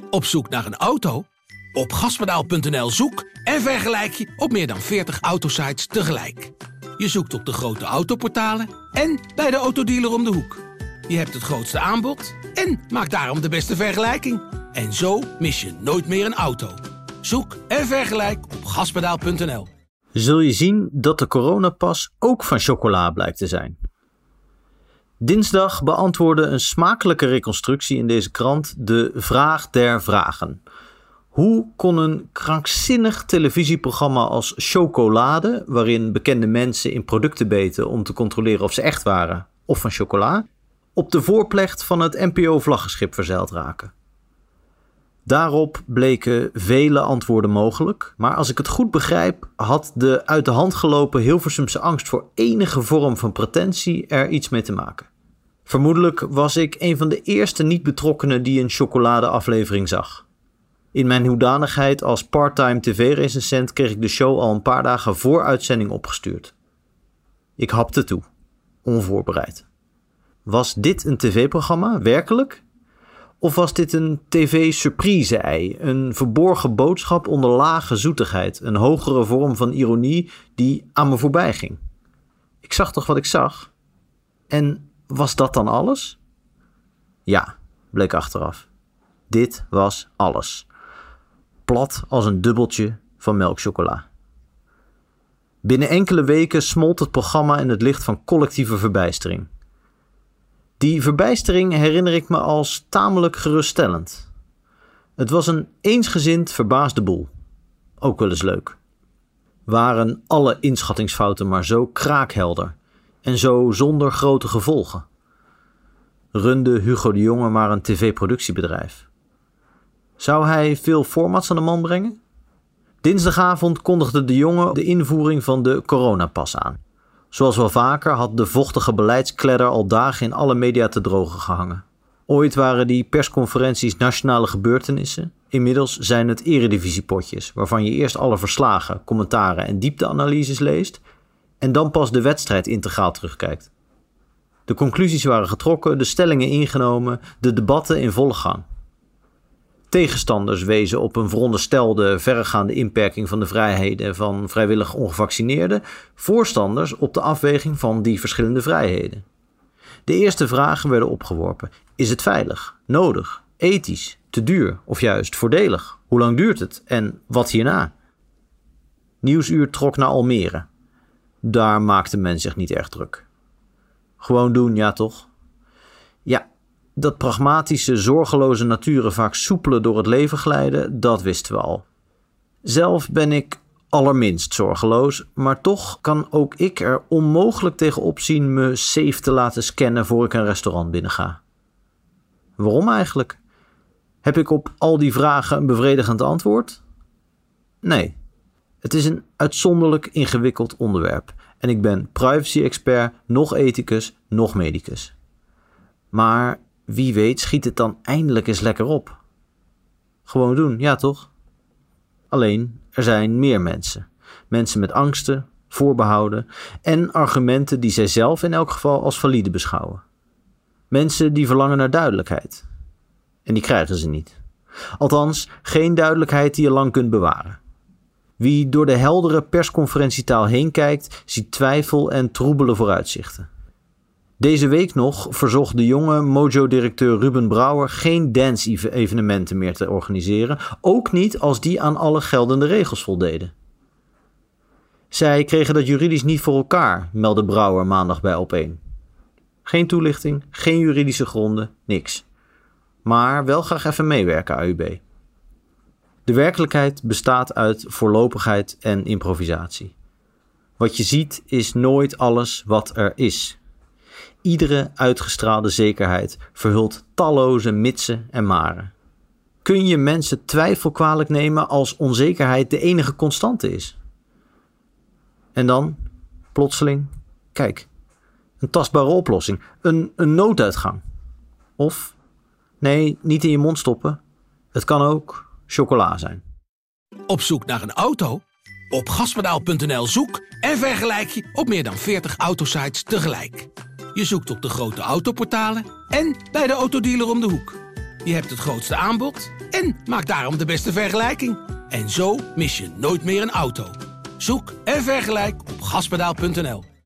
Op zoek naar een auto? Op Gaspedaal.nl zoek en vergelijk je op meer dan 40 autosites tegelijk. Je zoekt op de grote autoportalen en bij de autodealer om de hoek. Je hebt het grootste aanbod en maakt daarom de beste vergelijking. En zo mis je nooit meer een auto. Zoek en vergelijk op Gaspedaal.nl. Zul je zien dat de coronapas ook van chocola blijkt te zijn. Dinsdag beantwoordde een smakelijke reconstructie in deze krant de vraag der vragen. Hoe kon een krankzinnig televisieprogramma als Chocolade, waarin bekende mensen in producten beten om te controleren of ze echt waren of van chocola, op de voorplecht van het NPO-vlaggenschip verzeild raken? Daarop bleken vele antwoorden mogelijk, maar als ik het goed begrijp, had de uit de hand gelopen Hilversumse angst voor enige vorm van pretentie er iets mee te maken. Vermoedelijk was ik een van de eerste niet-betrokkenen die een chocoladeaflevering zag. In mijn hoedanigheid als part-time tv-recensent kreeg ik de show al een paar dagen voor uitzending opgestuurd. Ik hapte toe, onvoorbereid. Was dit een tv-programma, werkelijk? Of was dit een tv-surprise-ei, een verborgen boodschap onder lage zoetigheid, een hogere vorm van ironie die aan me voorbij ging? Ik zag toch wat ik zag? En was dat dan alles? Ja, bleek achteraf. Dit was alles. Plat als een dubbeltje van melkchocola. Binnen enkele weken smolt het programma in het licht van collectieve verbijstering. Die verbijstering herinner ik me als tamelijk geruststellend. Het was een eensgezind verbaasde boel. Ook wel eens leuk. Waren alle inschattingsfouten maar zo kraakhelder en zo zonder grote gevolgen? Runde Hugo de Jonge maar een tv-productiebedrijf? Zou hij veel formats aan de man brengen? Dinsdagavond kondigde de Jonge de invoering van de coronapas aan. Zoals wel vaker had de vochtige beleidskledder al dagen in alle media te drogen gehangen. Ooit waren die persconferenties nationale gebeurtenissen. Inmiddels zijn het eredivisiepotjes, waarvan je eerst alle verslagen, commentaren en diepteanalyses leest en dan pas de wedstrijd integraal terugkijkt. De conclusies waren getrokken, de stellingen ingenomen, de debatten in volle gang. Tegenstanders wezen op een veronderstelde verregaande inperking van de vrijheden van vrijwillig ongevaccineerden, voorstanders op de afweging van die verschillende vrijheden. De eerste vragen werden opgeworpen. Is het veilig, nodig, ethisch, te duur of juist voordelig? Hoe lang duurt het en wat hierna? Nieuwsuur trok naar Almere. Daar maakte men zich niet erg druk. Gewoon doen, ja toch? Ja. Dat pragmatische, zorgeloze naturen vaak soepeler door het leven glijden, dat wisten we al. Zelf ben ik allerminst zorgeloos, maar toch kan ook ik er onmogelijk tegenop zien me safe te laten scannen voor ik een restaurant binnenga. Waarom eigenlijk? Heb ik op al die vragen een bevredigend antwoord? Nee. Het is een uitzonderlijk ingewikkeld onderwerp en ik ben privacy-expert, nog ethicus, nog medicus. Maar wie weet schiet het dan eindelijk eens lekker op. Gewoon doen, ja toch? Alleen, er zijn meer mensen. Mensen met angsten, voorbehouden en argumenten die zij zelf in elk geval als valide beschouwen. Mensen die verlangen naar duidelijkheid. En die krijgen ze niet. Althans, geen duidelijkheid die je lang kunt bewaren. Wie door de heldere persconferentietaal heen kijkt, ziet twijfel en troebele vooruitzichten. Deze week nog verzocht de jonge Mojo-directeur Ruben Brouwer geen dance-evenementen meer te organiseren, ook niet als die aan alle geldende regels voldeden. Zij kregen dat juridisch niet voor elkaar, meldde Brouwer maandag bij Op1. Geen toelichting, geen juridische gronden, niks. Maar wel graag even meewerken, AUB. De werkelijkheid bestaat uit voorlopigheid en improvisatie. Wat je ziet is nooit alles wat er is. Iedere uitgestraalde zekerheid verhult talloze mitsen en maren. Kun je mensen twijfel kwalijk nemen als onzekerheid de enige constante is? En dan, plotseling, kijk, een tastbare oplossing, een nooduitgang. Of, nee, niet in je mond stoppen, het kan ook chocola zijn. Op zoek naar een auto? Op Gaspedaal.nl zoek en vergelijk je op meer dan 40 autosites tegelijk. Je zoekt op de grote autoportalen en bij de autodealer om de hoek. Je hebt het grootste aanbod en maak daarom de beste vergelijking. En zo mis je nooit meer een auto. Zoek en vergelijk op gaspedaal.nl.